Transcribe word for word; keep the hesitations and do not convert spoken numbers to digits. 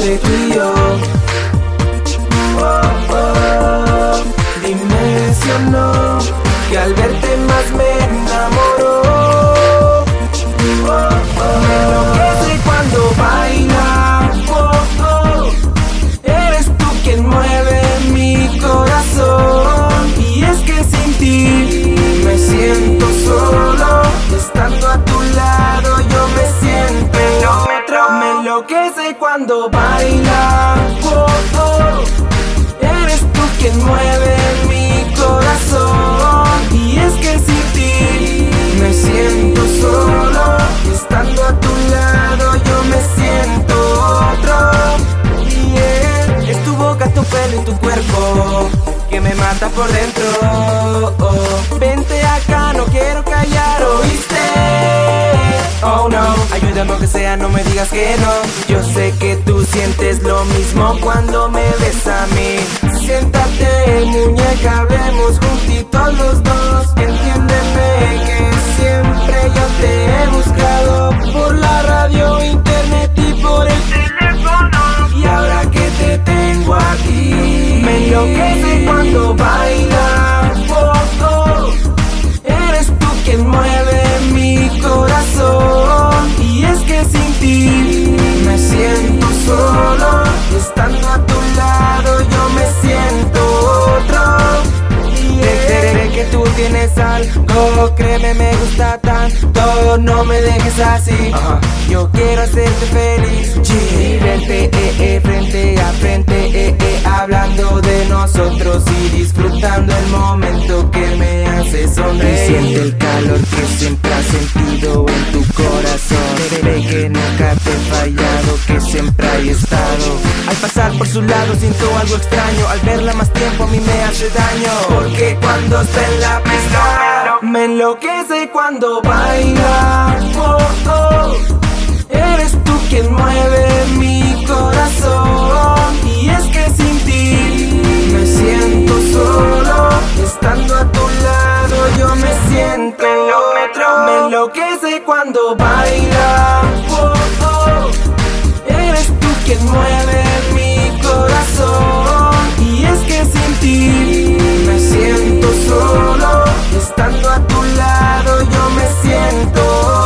entre tú y yo. Oh, oh, dime si o no, que al verte más me enamoró. Oh, oh, me enloquece cuando baila. Oh, oh, eres tú quien mueve mi corazón. Y es que sin ti me siento solo, estando a tu lado yo me siento otro. Me enloquece cuando baila. Oh, oh, eres tú quien mueve mi corazón. Y es que sin ti me siento solo, estando a tu lado yo me siento otro. Yeah. Es tu boca, tu pelo y tu cuerpo que me mata por dentro. Oh, vente acá, no quiero callar, ¿oíste? Oh no, ayúdame aunque sea, no me digas que no. Yo sé que tú sientes lo mismo cuando me ves a mí. Siéntate, muñeca, hablemos juntitos los dos. Entiéndeme que siempre yo te he buscado, por la radio, internet y por el teléfono. Y ahora que te tengo aquí, me enloquece cuando baila. Oh, oh, eres tú quien mueve mi corazón. Y es que sin ti me siento solo, estando a tu lado yo me siento otro. Y desde que tú tienes algo, créeme me gusta tanto, no me dejes así. uh-huh. Yo quiero hacerte feliz, yeah. Y verte eh, eh, frente a frente, eh, eh, hablando de nosotros y disfrutando el momento que me hace sonreír. Siente el calor que siempre has sentido en tu corazón. Ve que nunca te he fallado, que siempre hay estado. Al pasar por su lado siento algo extraño, al verla más tiempo a mí me hace daño. Porque cuando está en la pista me enloquece cuando baila. Oh, oh, eres tú quien mueve mi corazón. Y es que sin ti me siento solo, estando a tu lado yo me siento otro. Me enloquece cuando baila. Oh, oh, eres tú quien mueve mi corazón. Y es que sin ti me siento solo, estando a tu lado yo me siento